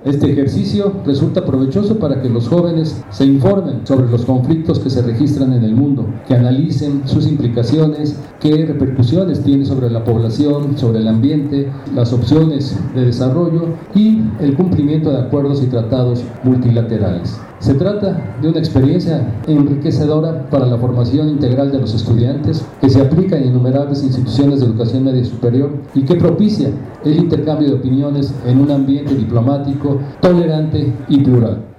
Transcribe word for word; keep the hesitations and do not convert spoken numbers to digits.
Este ejercicio resulta provechoso para que los jóvenes se informen sobre los conflictos que se registran en el mundo, que analicen sus implicaciones, qué repercusiones tiene sobre la población, sobre el ambiente, las opciones de desarrollo y el cumplimiento de acuerdos y tratados multilaterales. Se trata de una experiencia enriquecedora para la formación integral de los estudiantes, que se aplica en innumerables instituciones de educación media superior y que propicia el intercambio de opiniones en un ambiente diplomático, tolerante y plural.